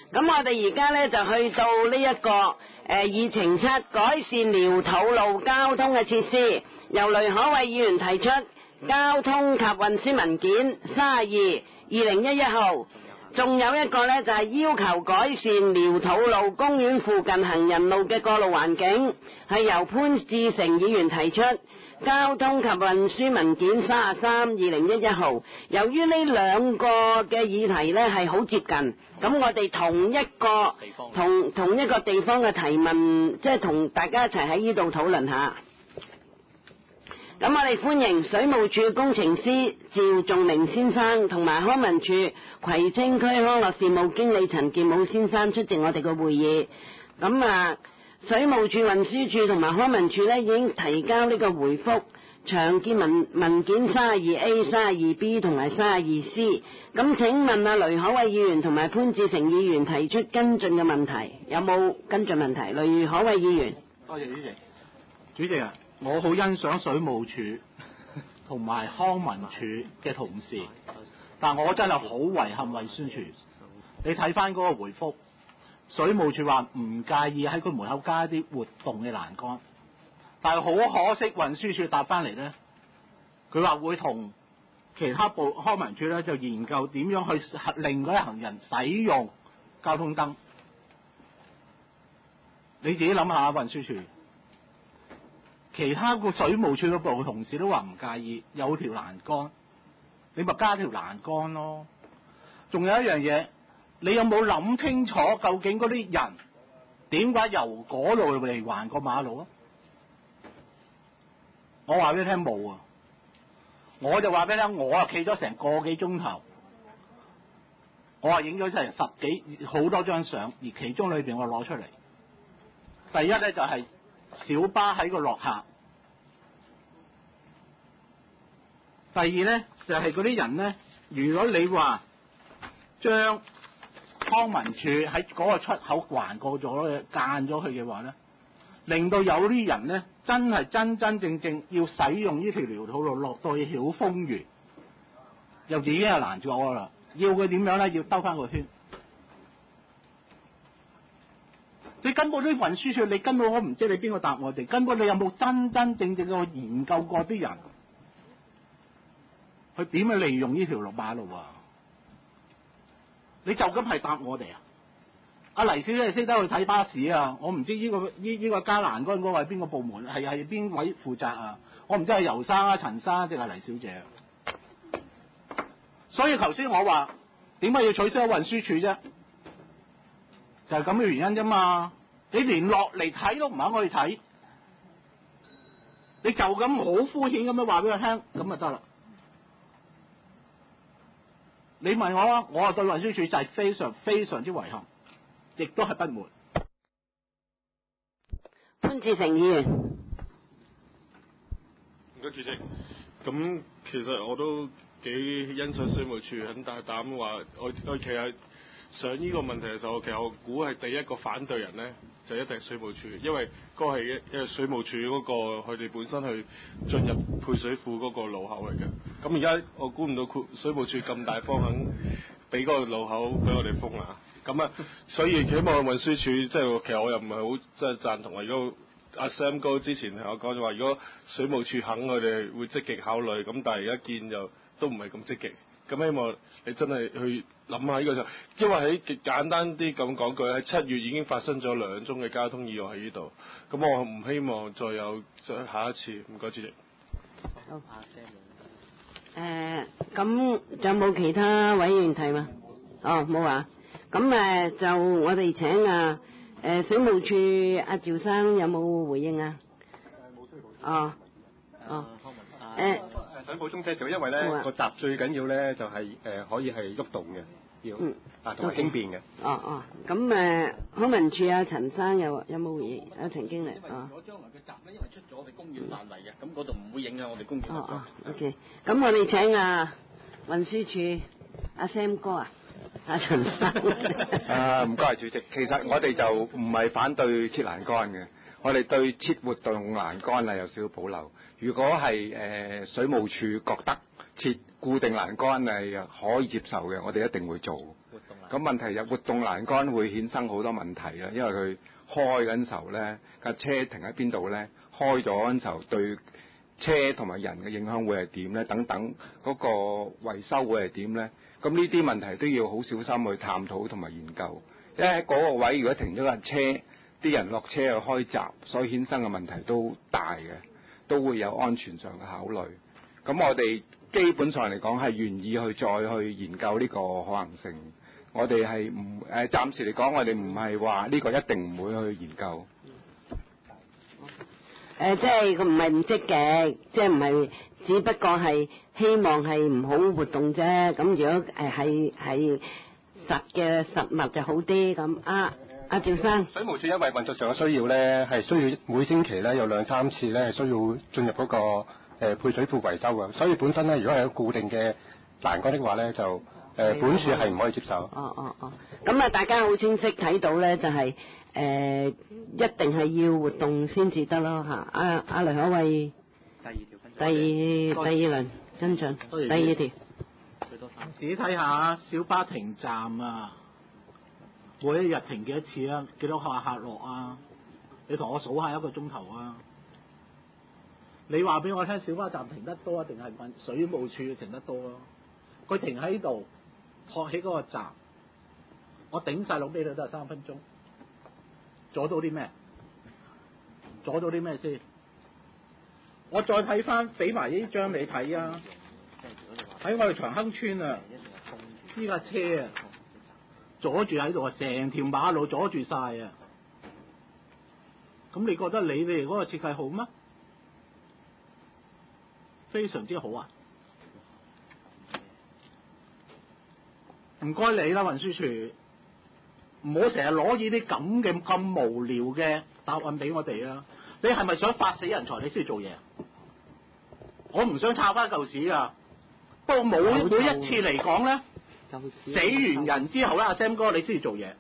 咁我哋而家呢，就去到呢一個議程7改善寮土路交通嘅設施，由雷可偉議員提出交通及運輸文件32/2011號。仲有一個呢，就係要求改善寮土路公園附近行人路嘅過路環境，係由潘志成議員提出交通及運輸文件33/2011號。由於呢兩個嘅議題呢係好接近，咁我哋同一個地方嘅提問，即係同大家一齊喺呢度討論下。咁我哋歡迎水務署工程師趙仲明先生同埋康文署葵青區康樂事務經理陳健武先生出席我哋嘅會議。咁水務署、運輸署同埋康文署呢已經提交呢個回覆長建文件32A、32B 同埋32C。咁請問雷可偉議員同埋潘志成議員提出跟進嘅問題，有冇跟進問題？雷可偉議員。 多謝主席。主席啊，我好欣賞水務署同埋康文署嘅同事，但我真係好遺憾運輸署。你睇翻嗰個回覆，水務署話唔介意喺佢門口加一啲活動嘅欄杆，但係好可惜運輸署答翻嚟呢，佢話會同其他部康文署呢就研究點樣去令嗰啲行人使用交通燈。你自己諗下運輸署。其他個水務署嘅部同事都話唔介意有條欄杆，你咪加條欄杆咯。仲有一樣嘢，你有冇諗清楚究竟嗰啲人點解由嗰度嚟橫過馬路啊？我話俾你聽冇啊，我就話俾你聽，我企咗成個幾鐘頭，我話影咗成好多張相，而其中裏邊我攞出嚟。第一咧就係小巴喺個落客。第二咧就係嗰啲人咧，如果你話將康文署喺嗰個出口橫過咗嘅間咗佢嘅話咧，令到有啲人咧真係真正要使用呢條寮土路落到去曉峰園，又已經係攔住我啦。要佢點樣咧？要兜翻個圈。你根本啲運輸署，你根本我唔知你邊個答我哋，根本你有冇真正去研究過啲人，佢點樣利用呢條馬路啊？你就咁係答我哋啊？阿黎小姐識得去睇巴士啊？我唔知呢個加欄杆嗰個係邊個部門，係邊位負責啊？我唔知係游生啊、陳生定係黎小姐。所以頭先我話點解要取消運輸署啫？就係咁嘅原因啫嘛！你連落嚟睇都唔肯去睇，你就咁好敷衍咁樣話俾佢聽，咁就得啦。你問我啊，我對運輸署就係非常非常之遺憾，亦都係不滿。 潘志成議員， 唔該主席。咁其實我都幾欣賞水務署很大膽話，我其實上呢個問題嘅時候，其實我估係第一個反對人咧，就一定係水務署，因為嗰個係因為水務署嗰個佢哋本身去進入配水庫嗰個路口嚟嘅。咁而家我估唔到水務署咁大方肯俾嗰個路口俾我哋封啊！咁啊，所以希望運輸署即係其實我又唔係好即係贊同啊。如果阿 Sam 哥之前同我講咗話，如果水務署肯，佢哋會積極考慮。咁但係而家見就都唔係咁積極。咁希望你真係去諗下呢個就，因為喺簡單啲咁講句，喺7月已經發生咗2宗嘅交通意外喺呢度。咁我唔希望再有下一次。唔該主席。 好，咁有冇其他委員提嘛？哦，冇啊。咁就我哋請水務署阿趙生有冇回應啊？ 冇需要補充。 哦。 想補充些少，因為咧個閘最緊要咧就係可以係喐動嘅，要同埋輕便嘅。 咁康文署阿陳生有冇回應？阿陳經理。 因為如果將來嘅閘咧，因為出咗我哋公園範圍嘅，咁嗰度唔會影響我哋公園。 OK。咁我哋請運輸署阿 Sam 哥啊，阿陳生。 唔該主席，其實我哋就唔係反對設欄杆嘅。我哋對設活動欄杆係有少少保留。如果係水務署覺得設固定欄杆係可以接受嘅，我哋一定會做。 活動欄咁問題就活動欄杆會衍生好多問題啦，因為佢開緊時候咧，架車停喺邊度咧？開咗嗰陣時候對車同埋人嘅影響會係點咧？等等嗰個維修會係點咧？咁呢啲問題都要好小心去探討同埋研究，因為喺嗰個位如果停咗架車，啲人落車去開閘，所以衍生嘅問題都大嘅，都會有安全上嘅考慮。咁我哋基本上嚟講係願意去再去研究呢個可行性。我哋係唔暫時嚟講，我哋唔係話呢個一定唔會去研究。 即係佢唔係唔積極，即係唔係，只不過係希望係唔好活動啫。咁如果係實嘅實物就好啲。咁阿趙生， 水務署因為運作上嘅需要咧，係需要每星期咧有2-3次咧係需要進入嗰個配水庫維修嘅，所以本身咧如果係有固定嘅欄杆的話咧，就本署係唔可以接受。 咁啊，大家好清晰睇到咧，就係一定係要活動先至得咯嚇。阿雷可慧，第二輪跟進，第二條。 自己睇下小巴停站啊，每一日停幾多次啊？幾多客落啊？你同我數下一個鐘頭啊！你話俾我聽，小巴站停得多定係水務署停得多啊？佢停喺度，托起嗰個閘，我頂晒籠俾佢都係3分鐘，阻到啲咩？阻到啲咩先？我再睇翻，俾埋呢張你睇啊！喺我哋長亨村啊，呢架車啊，阻住喺度啊，成條馬路阻住晒啊！咁你覺得你哋嗰個設計好咩？非常之好啊！唔該你啦，運輸署，唔好成日攞呢啲咁無聊嘅答案俾我哋啊！你係咪想發死人財你先做嘢？我唔想插翻嚿屎啊！不過每一次嚟講咧，死完人之後咧，阿 Sam 哥你先至做嘢。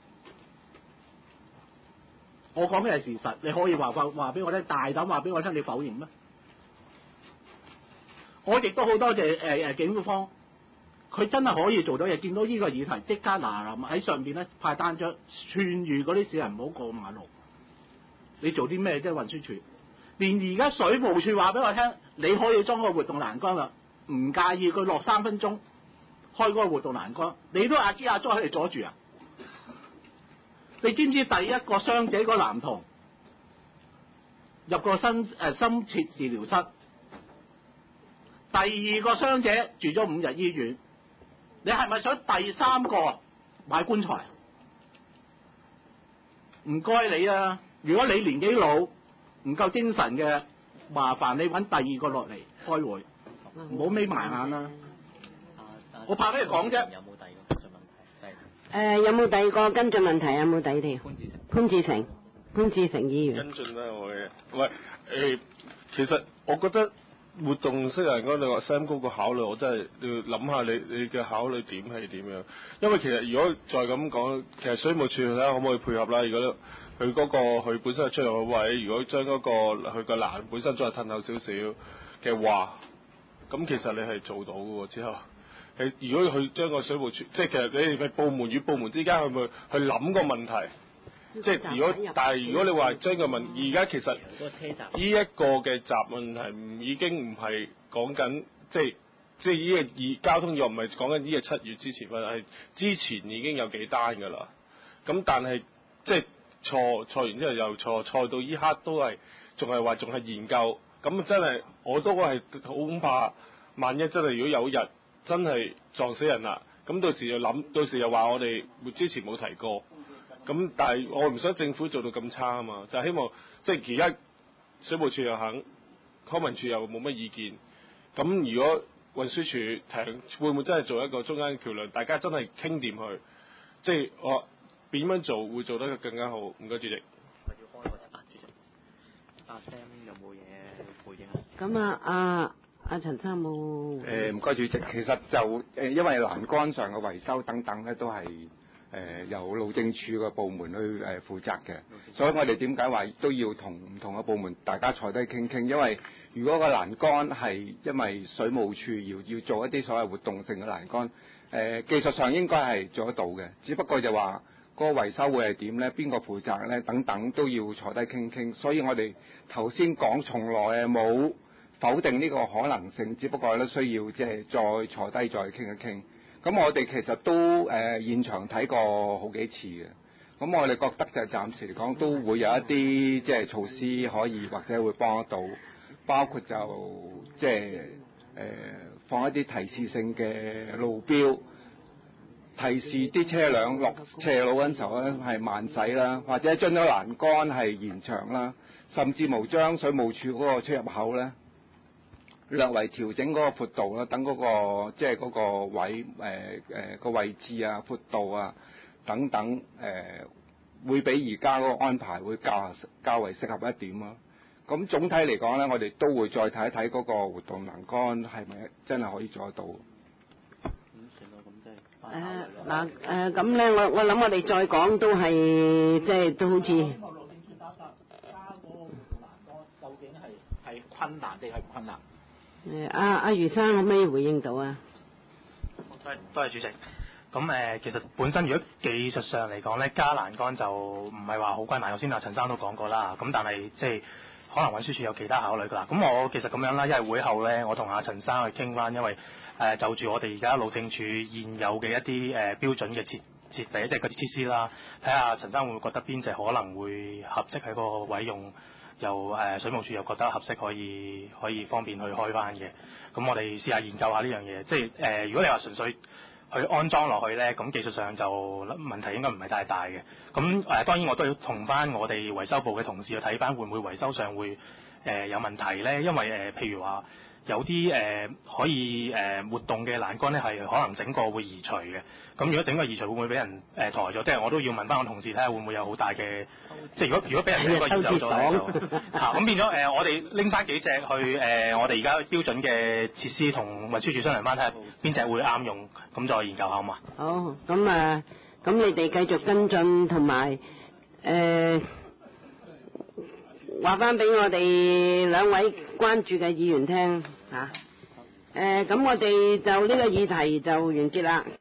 我講嘅係事實，你可以話俾我聽，大膽話俾我聽，你否認咩？我亦都好多謝警方，佢真係可以做到嘢，見到呢個議題即刻嗱喺上邊咧派單張，勸喻嗰啲市民唔好過馬路。你做啲咩啫？運輸署連而家水務署話俾我聽，你可以裝個活動欄杆啦，唔介意佢落3分鐘開嗰個活動欄杆，你都阿咗喺度阻住啊！你知唔知第一個傷者個男童入個深切治療室，第二個傷者住咗5日醫院，你係咪想第3個買棺材？唔該你啊！如果你年紀老唔夠精神嘅，麻煩你揾第2個落嚟開會，唔好眯埋眼啦。我怕俾你講啫。 有冇第二個跟進問題？有冇第二條？潘志成議員。 跟進啦，我嘅。喂，其實我覺得活動式欄杆，你話 Sam 哥個考慮，我真係要諗下你嘅考慮點係點樣？因為其實如果再咁講，其實水務署睇下可唔可以配合啦？如果佢嗰佢本身係出入口位，如果將佢個欄本身再褪後少少嘅話，咁其實你係做到嘅喎。之後係如果佢將個水務署，即係其實你哋部門與部門之間，去諗個問題。即係但係如果你話將個問，而家其實呢一個嘅閘問題已經唔係講緊，即係呢個交通又唔係講緊呢個7月之前，係之前已經有幾單㗎啦。咁但係即係錯完之後又錯到依刻都係仲係研究。咁真係我都係好恐怕，萬一真係如果有日真係撞死人啦，咁到時又話我哋之前冇提過。咁但係我唔想政府做到咁差啊嘛，就係希望即係而家水務署又肯，康文署又冇乜意見。咁如果運輸署會唔會真係做一個中間橋梁？大家真係傾掂去，即係我點樣做會做得更加好？唔該，主席。我要開個主席。阿 Sam 有冇嘢回應？ 咁阿陳生冇。 唔該，主席。其實就因為欄杆上嘅維修等等咧，都係。由路政署嘅部門去負責嘅，所以我哋點解話都要同唔同嘅部門大家坐低傾，因為如果個欄杆係因為水務署要做一啲所謂活動性嘅欄杆， 技術上應該係做得到嘅，只不過就話嗰個維修會係點呢？邊個負責呢？等等都要坐低傾傾。所以我哋頭先講從來冇否定呢個可能性，只不過咧需要即係再坐低再傾一傾。咁我哋其實都現場睇過好幾次嘅。咁我哋覺得就暫時嚟講都會有一啲即係措施可以或者會幫得到，包括就即係放一啲提示性嘅路標，提示啲車輛落斜路嗰陣時候咧係慢駛啦，或者將咗欄杆係延長啦，甚至無將水務署嗰個出入口咧略為調整嗰個闊度啦，等嗰個即係嗰個位個位置啊、闊度啊等等會比而家嗰個安排會較為適合一點咯。咁總體嚟講咧，我哋都會再睇一睇嗰個活動欄杆係咪真係可以做得到。 咁咧，我諗我哋再講都係即係都好似。 路政署加嗰個活動欄杆，究竟係困難定係唔困難？ 阿余生可唔可以回應到啊？ 多謝主席。咁其實本身如果技術上嚟講咧，加欄杆就唔係話好困難。頭先阿陳生都講過啦。咁但係即係可能運輸署有其他考慮㗎啦。咁我其實咁樣啦，因為會後咧，我同阿陳生去傾翻，因為就住我哋而家路政署現有嘅一啲標準嘅設備，即係嗰啲設施啦，睇下陳生會唔會覺得邊隻可能會合適喺個位用，又水務署又覺得合適可以方便去開翻嘅。咁我哋試下研究下呢樣嘢。即係如果你話純粹去安裝落去咧，咁技術上就問題應該唔係太大嘅。咁當然我都要同翻我哋維修部嘅同事去睇翻，會唔會維修上會有問題咧？因為譬如話有啲可以活動嘅欄杆咧，係可能整個會移除嘅。咁如果整個移除會唔會俾人抬咗？即係我都要問翻我同事睇下會唔會有好大嘅，即係如果俾人整個移走咗咧就咁變咗我哋拎翻幾隻去我哋而家標準嘅設施同運輸署商量翻睇下邊隻會啱用，咁再研究下好嘛？ 好，咁你哋繼續跟進同埋話翻俾我哋兩位關注嘅議員聽嚇。咁我哋就呢個議題就完結啦。